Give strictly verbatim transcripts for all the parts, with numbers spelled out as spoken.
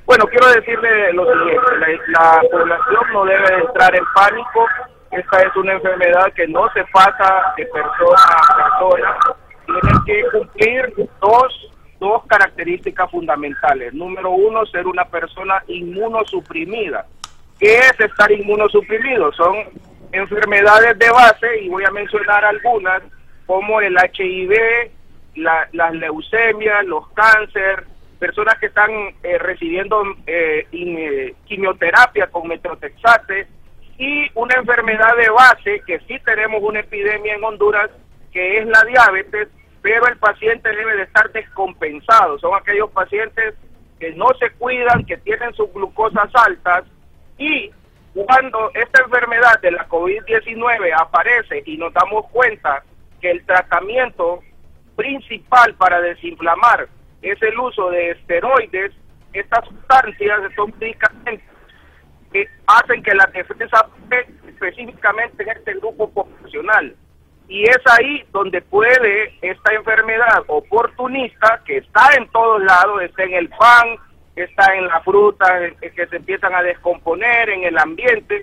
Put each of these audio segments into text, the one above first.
Bueno, quiero decirle lo siguiente, la, la población no debe entrar en pánico. Esta es una enfermedad que no se pasa de persona a persona. Tiene que cumplir dos, dos características fundamentales. Número uno, ser una persona inmunosuprimida. ¿Qué es estar inmunosuprimido? Son enfermedades de base, y voy a mencionar algunas, como el H I V, la, las leucemias, los cáncer, personas que están eh, recibiendo eh, in, eh, quimioterapia con metotrexate, y una enfermedad de base que sí tenemos una epidemia en Honduras, que es la diabetes, pero el paciente debe de estar descompensado. Son aquellos pacientes que no se cuidan, que tienen sus glucosas altas, y cuando esta enfermedad de la COVID diecinueve aparece y nos damos cuenta que el tratamiento principal para desinflamar es el uso de esteroides, estas sustancias, estos medicamentos que hacen que la defensa específicamente en este grupo poblacional. Y es ahí donde puede esta enfermedad oportunista, que está en todos lados, está en el pan, está en la fruta, que se empiezan a descomponer, en el ambiente,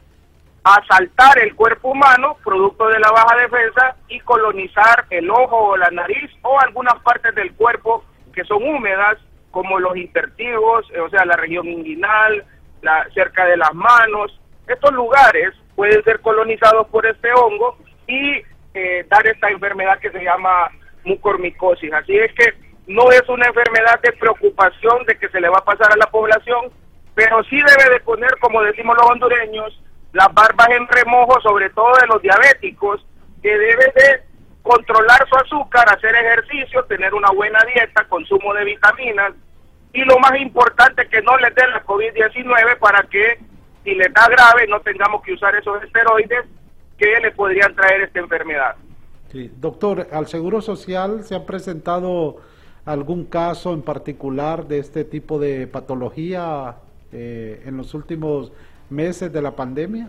asaltar el cuerpo humano, producto de la baja defensa, y colonizar el ojo o la nariz o algunas partes del cuerpo que son húmedas, como los intertigos, o sea, la región inguinal, la, cerca de las manos. Estos lugares pueden ser colonizados por este hongo y eh, dar esta enfermedad que se llama mucormicosis. Así es que no es una enfermedad de preocupación de que se le va a pasar a la población, pero sí debe de poner, como decimos los hondureños, las barbas en remojo, sobre todo de los diabéticos, que deben de controlar su azúcar, hacer ejercicio, tener una buena dieta, consumo de vitaminas, y lo más importante, que no les dé la COVID diecinueve, para que si les da grave no tengamos que usar esos esteroides que le podrían traer esta enfermedad. Sí. Doctor, ¿al Seguro Social se ha presentado algún caso en particular de este tipo de patología eh, en los últimos meses de la pandemia?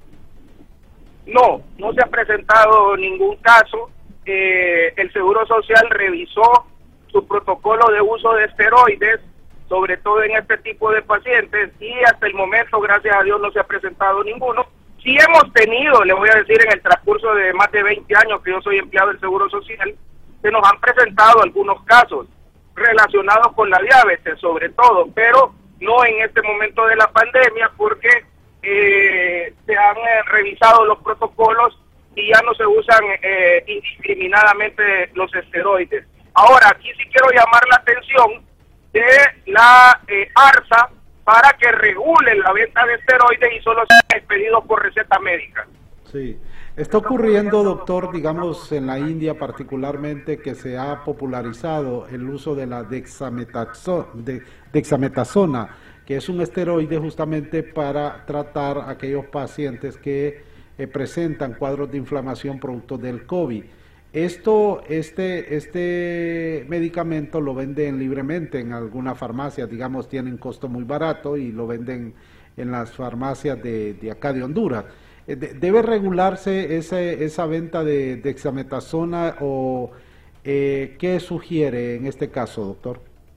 No, no se ha presentado ningún caso. Eh, el Seguro Social revisó su protocolo de uso de esteroides, sobre todo en este tipo de pacientes, y hasta el momento, gracias a Dios, no se ha presentado ninguno. Sí hemos tenido, le voy a decir, en el transcurso de más de veinte años que yo soy empleado del Seguro Social, se nos han presentado algunos casos relacionados con la diabetes, sobre todo, pero no en este momento de la pandemia, porque eh, se han eh, revisado los protocolos y ya no se usan eh, indiscriminadamente los esteroides. Ahora, aquí sí quiero llamar la atención de la eh, ARSA para que regule la venta de esteroides y solo sean expedidos por receta médica. Sí. Está ocurriendo, doctor, digamos, en la India particularmente, que se ha popularizado el uso de la dexametazo, de, dexametasona, que es un esteroide justamente para tratar a aquellos pacientes que eh, presentan cuadros de inflamación producto del COVID. Esto, este, este medicamento lo venden libremente en algunas farmacias, digamos, tienen costo muy barato y lo venden en las farmacias de, de acá de Honduras. ¿Debe regularse ese, esa venta de dexametasona o eh, qué sugiere en este caso, doctor?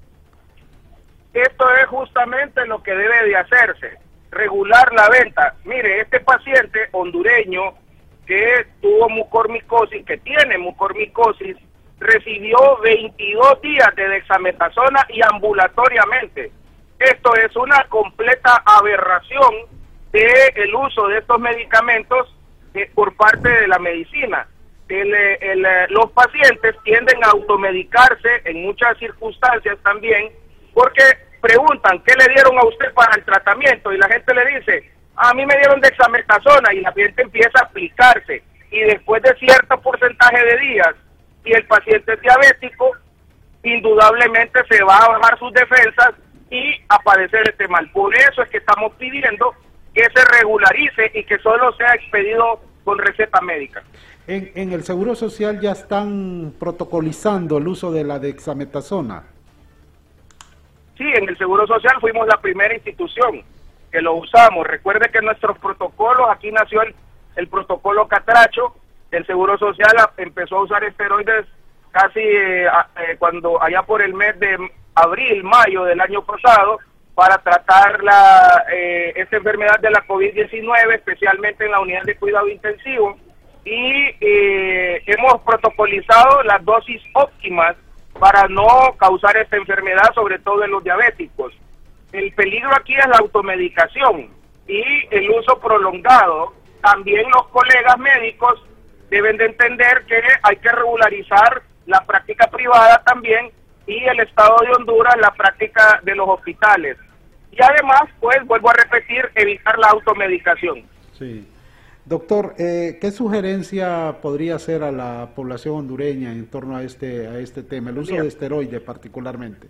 Esto es justamente lo que debe de hacerse, regular la venta. Mire, este paciente hondureño que tuvo mucormicosis, que tiene mucormicosis, recibió veintidós días de dexametasona y ambulatoriamente. Esto es una completa aberración del uso de estos medicamentos eh, por parte de la medicina. El, el, los pacientes tienden a automedicarse en muchas circunstancias también, porque preguntan, ¿qué le dieron a usted para el tratamiento? Y la gente le dice, a mí me dieron dexametasona, y la gente empieza a aplicarse, y después de cierto porcentaje de días, si el paciente es diabético, indudablemente se va a bajar sus defensas y a padecer este mal. Por eso es que estamos pidiendo que se regularice y que solo sea expedido con receta médica. En, en el Seguro Social ya están protocolizando el uso de la dexametasona. Sí, en el Seguro Social fuimos la primera institución que lo usamos. Recuerde que nuestros protocolos, aquí nació el, el protocolo Catracho. El Seguro Social empezó a usar esteroides casi eh, eh, cuando allá por el mes de abril, mayo del año pasado, para tratar la, eh, esta enfermedad de la COVID diecinueve, especialmente en la unidad de cuidado intensivo, y eh, hemos protocolizado las dosis óptimas para no causar esta enfermedad, sobre todo en los diabéticos. El peligro aquí es la automedicación y el uso prolongado. También los colegas médicos deben de entender que hay que regularizar la práctica privada también y el Estado de Honduras la práctica de los hospitales. Y además, pues, vuelvo a repetir, evitar la automedicación. Sí. Doctor, eh, ¿qué sugerencia podría hacer a la población hondureña en torno a este, a este tema, el uso Bien. de esteroides particularmente?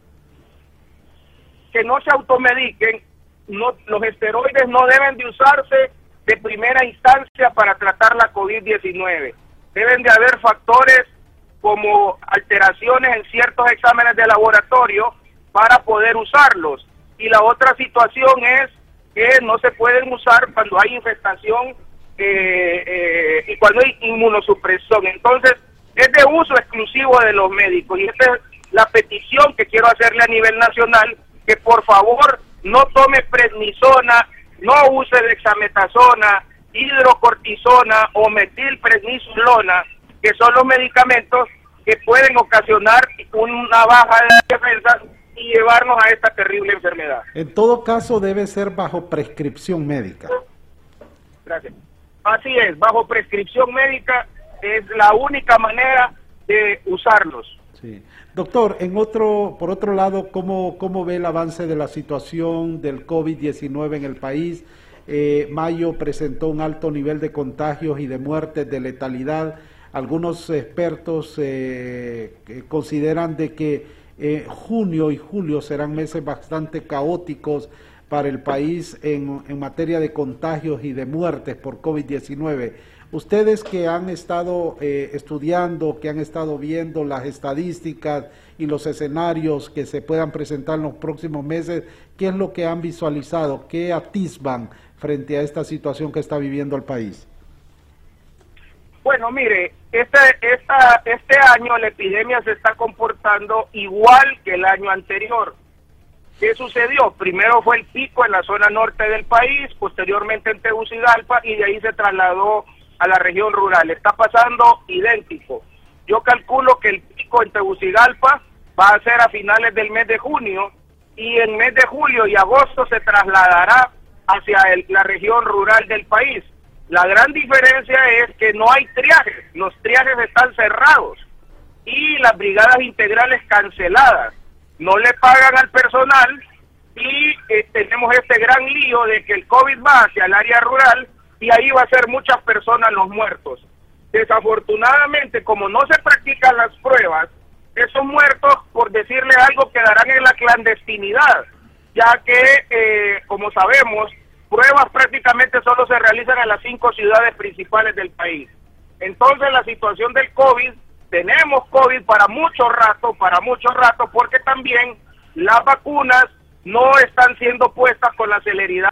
Que no se automediquen, no, los esteroides no deben de usarse de primera instancia para tratar la COVID diecinueve. Deben de haber factores como alteraciones en ciertos exámenes de laboratorio para poder usarlos. Y la otra situación es que no se pueden usar cuando hay infestación eh, eh, y cuando hay inmunosupresión. Entonces, es de uso exclusivo de los médicos. Y esta es la petición que quiero hacerle a nivel nacional, que por favor no tome prednisona, no use dexametasona, hidrocortisona o metilprednisolona, que son los medicamentos que pueden ocasionar una baja de defensa y llevarnos a esta terrible enfermedad. En todo caso debe ser bajo prescripción médica. Gracias. Así es, bajo prescripción médica es la única manera de usarlos. Sí. Doctor, en otro, por otro lado, ¿cómo, cómo ve el avance de la situación del COVID diecinueve en el país? Eh, Mayo presentó un alto nivel de contagios y de muertes, de letalidad. Algunos expertos eh, consideran de que Eh, junio y julio serán meses bastante caóticos para el país en, en materia de contagios y de muertes por COVID diecinueve. Ustedes que han estado eh, estudiando, que han estado viendo las estadísticas y los escenarios que se puedan presentar en los próximos meses, ¿qué es lo que han visualizado? ¿Qué atisban frente a esta situación que está viviendo el país? Bueno, mire, este, esta, este año la epidemia se está comportando igual que el año anterior. ¿Qué sucedió? Primero fue el pico en la zona norte del país, posteriormente en Tegucigalpa, y de ahí se trasladó a la región rural. Está pasando idéntico. Yo calculo que el pico en Tegucigalpa va a ser a finales del mes de junio, y en mes de julio y agosto se trasladará hacia el, la región rural del país. La gran diferencia es que no hay triajes, los triajes están cerrados y las brigadas integrales canceladas. No le pagan al personal y eh, tenemos este gran lío de que el COVID va hacia el área rural y ahí va a ser muchas personas los muertos. Desafortunadamente, como no se practican las pruebas, esos muertos, por decirle algo, quedarán en la clandestinidad, ya que, eh, como sabemos, pruebas prácticamente solo se realizan en las cinco ciudades principales del país. Entonces la situación del COVID, tenemos COVID para mucho rato, para mucho rato, porque también las vacunas no están siendo puestas con la celeridad.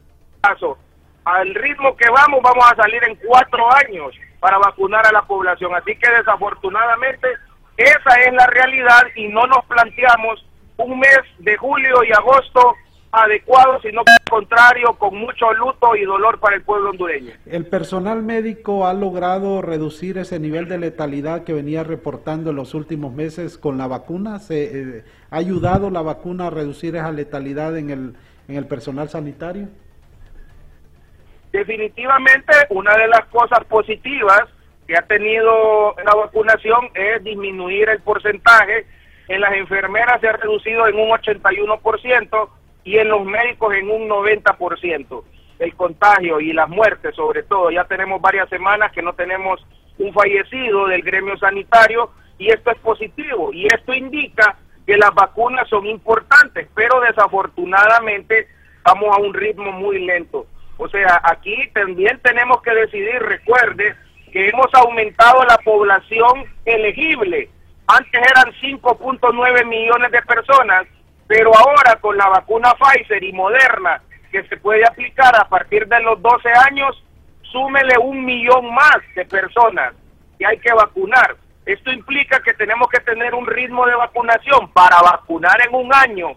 Al ritmo que vamos, vamos a salir en cuatro años para vacunar a la población. Así que desafortunadamente esa es la realidad y no nos planteamos un mes de julio y agosto adecuado, sino que al contrario, con mucho luto y dolor para el pueblo hondureño. ¿El personal médico ha logrado reducir ese nivel de letalidad que venía reportando en los últimos meses con la vacuna? ¿Se, eh, ¿Ha ayudado la vacuna a reducir esa letalidad en el, en el personal sanitario? Definitivamente, una de las cosas positivas que ha tenido la vacunación es disminuir el porcentaje. En las enfermeras se ha reducido en un ochenta y uno por ciento, y en los médicos en un noventa por ciento. El contagio y las muertes, sobre todo, ya tenemos varias semanas que no tenemos un fallecido del gremio sanitario, y esto es positivo, y esto indica que las vacunas son importantes, pero desafortunadamente vamos a un ritmo muy lento. O sea, aquí también tenemos que decidir, recuerde, que hemos aumentado la población elegible. Antes eran cinco punto nueve millones de personas, pero ahora con la vacuna Pfizer y Moderna, que se puede aplicar a partir de los doce años, súmele un millón más de personas que hay que vacunar. Esto implica que tenemos que tener un ritmo de vacunación para vacunar en un año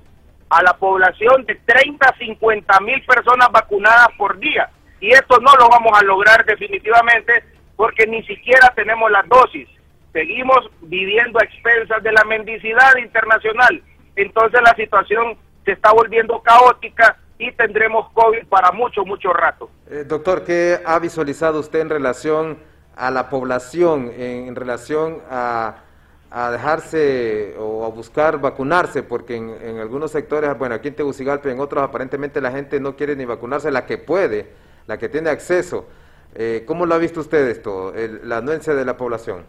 a la población de treinta a cincuenta mil personas vacunadas por día. Y esto no lo vamos a lograr definitivamente porque ni siquiera tenemos las dosis. Seguimos viviendo a expensas de la mendicidad internacional. Entonces la situación se está volviendo caótica y tendremos COVID para mucho, mucho rato. Eh, doctor, ¿qué ha visualizado usted en relación a la población, en, en relación a, a dejarse o a buscar vacunarse? Porque en, en algunos sectores, bueno, aquí en Tegucigalpa y en otros aparentemente la gente no quiere ni vacunarse, la que puede, la que tiene acceso. Eh, ¿Cómo lo ha visto usted esto, el, la anuencia de la población?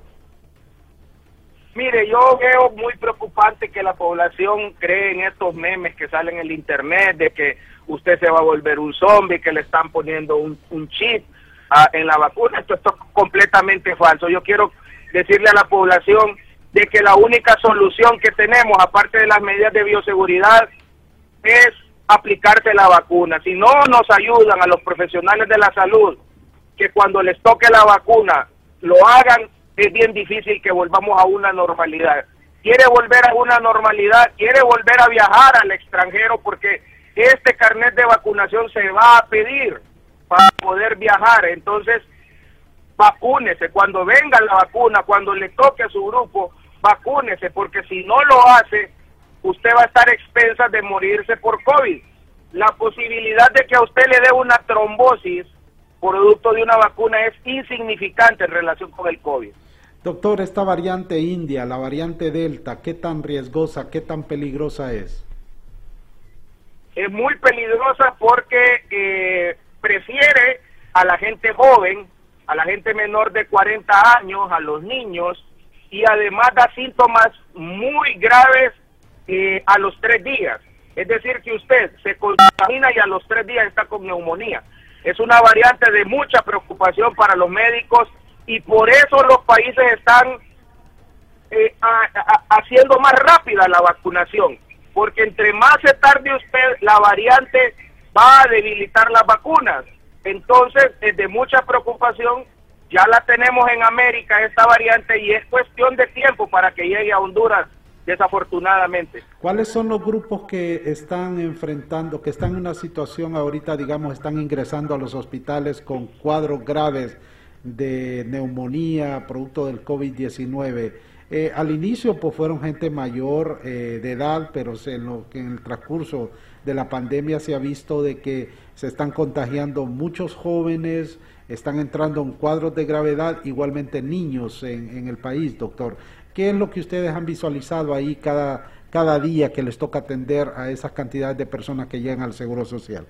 Mire, yo veo muy preocupante que la población cree en estos memes que salen en el internet de que usted se va a volver un zombie, que le están poniendo un, un chip uh, en la vacuna. Esto, esto es completamente falso. Yo quiero decirle a la población de que la única solución que tenemos, aparte de las medidas de bioseguridad, es aplicarse la vacuna. Si no nos ayudan a los profesionales de la salud, que cuando les toque la vacuna lo hagan, es bien difícil que volvamos a una normalidad. Quiere volver a una normalidad, quiere volver a viajar al extranjero porque este carnet de vacunación se va a pedir para poder viajar. Entonces, vacúnese. Cuando venga la vacuna, cuando le toque a su grupo, vacúnese, porque si no lo hace, usted va a estar a expensas de morirse por COVID. La posibilidad de que a usted le dé una trombosis producto de una vacuna es insignificante en relación con el COVID. Doctor, esta variante india, la variante Delta, ¿qué tan riesgosa, qué tan peligrosa es? Es muy peligrosa porque eh, prefiere a la gente joven, a la gente menor de cuarenta años, a los niños, y además da síntomas muy graves eh, a los tres días. Es decir, que usted se contamina y a los tres días está con neumonía. Es una variante de mucha preocupación para los médicos y por eso los países están eh, a, a, haciendo más rápida la vacunación, porque entre más se tarde usted, la variante va a debilitar las vacunas. Entonces es de mucha preocupación. Ya la tenemos en América esta variante y es cuestión de tiempo para que llegue a Honduras, desafortunadamente. ¿Cuáles son los grupos que están enfrentando, que están en una situación ahorita, digamos, están ingresando a los hospitales con cuadros graves de neumonía, producto del COVID diecinueve? Eh, al inicio pues fueron gente mayor eh, de edad, pero se, en, lo, en el transcurso de la pandemia se ha visto de que se están contagiando muchos jóvenes, están entrando en cuadros de gravedad, igualmente niños en, en el país, doctor. ¿Qué es lo que ustedes han visualizado ahí cada, cada día que les toca atender a esas cantidades de personas que llegan al Seguro Social?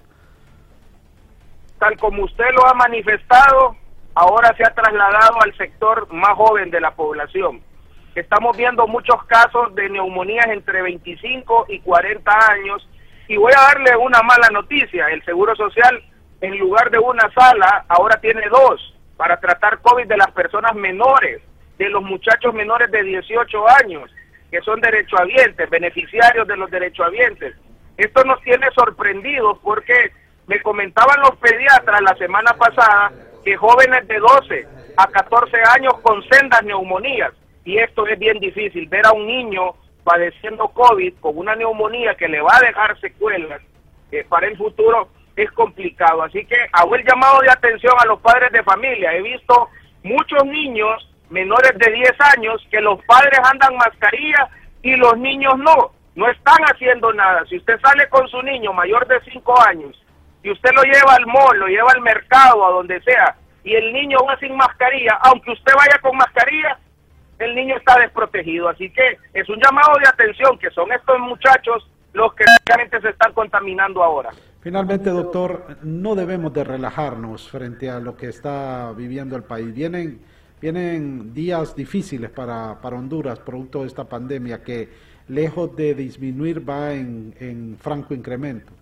Tal como usted lo ha manifestado, ahora se ha trasladado al sector más joven de la población. Estamos viendo muchos casos de neumonías entre veinticinco y cuarenta años, y voy a darle una mala noticia. El Seguro Social, en lugar de una sala, ahora tiene dos, para tratar COVID de las personas menores, de los muchachos menores de dieciocho años, que son derechohabientes, beneficiarios de los derechohabientes. Esto nos tiene sorprendidos porque me comentaban los pediatras la semana pasada que jóvenes de doce a catorce años con sendas neumonías, y esto es bien difícil, ver a un niño padeciendo COVID con una neumonía que le va a dejar secuelas eh, para el futuro es complicado. Así que hago el llamado de atención a los padres de familia. He visto muchos niños menores de diez años que los padres andan mascarilla y los niños no, no están haciendo nada. Si usted sale con su niño mayor de cinco años y usted lo lleva al mall, lo lleva al mercado, a donde sea, y el niño va sin mascarilla, aunque usted vaya con mascarilla, el niño está desprotegido. Así que es un llamado de atención, que son estos muchachos los que realmente se están contaminando ahora. Finalmente, doctor, no debemos de relajarnos frente a lo que está viviendo el país. Vienen, vienen días difíciles para, para Honduras, producto de esta pandemia que, lejos de disminuir, va en, en franco incremento.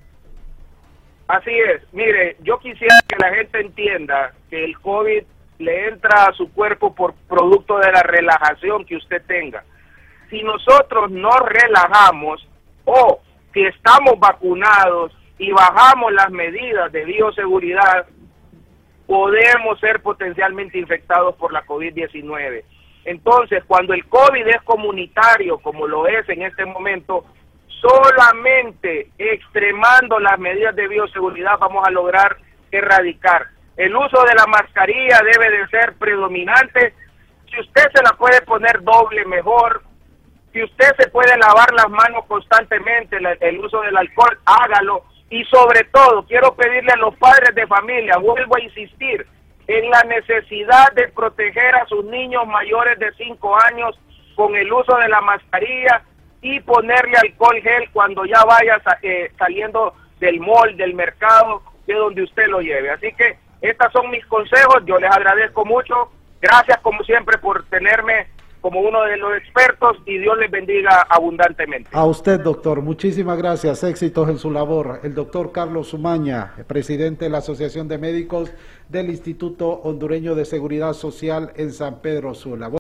Así es. Mire, yo quisiera que la gente entienda que el COVID le entra a su cuerpo por producto de la relajación que usted tenga. Si nosotros no relajamos o si estamos vacunados y bajamos las medidas de bioseguridad, podemos ser potencialmente infectados por la COVID diecinueve. Entonces, cuando el COVID es comunitario, como lo es en este momento, solamente extremando las medidas de bioseguridad vamos a lograr erradicar. El uso de la mascarilla debe de ser predominante. Si usted se la puede poner doble, mejor. Si usted se puede lavar las manos constantemente, el uso del alcohol, hágalo. Y sobre todo, quiero pedirle a los padres de familia, vuelvo a insistir, en la necesidad de proteger a sus niños mayores de cinco años con el uso de la mascarilla y ponerle alcohol gel cuando ya vaya eh, saliendo del mall, del mercado, de donde usted lo lleve. Así que estos son mis consejos, yo les agradezco mucho, gracias como siempre por tenerme como uno de los expertos y Dios les bendiga abundantemente. A usted, doctor, muchísimas gracias, éxitos en su labor. El doctor Carlos Umaña, presidente de la Asociación de Médicos del Instituto Hondureño de Seguridad Social en San Pedro Sula.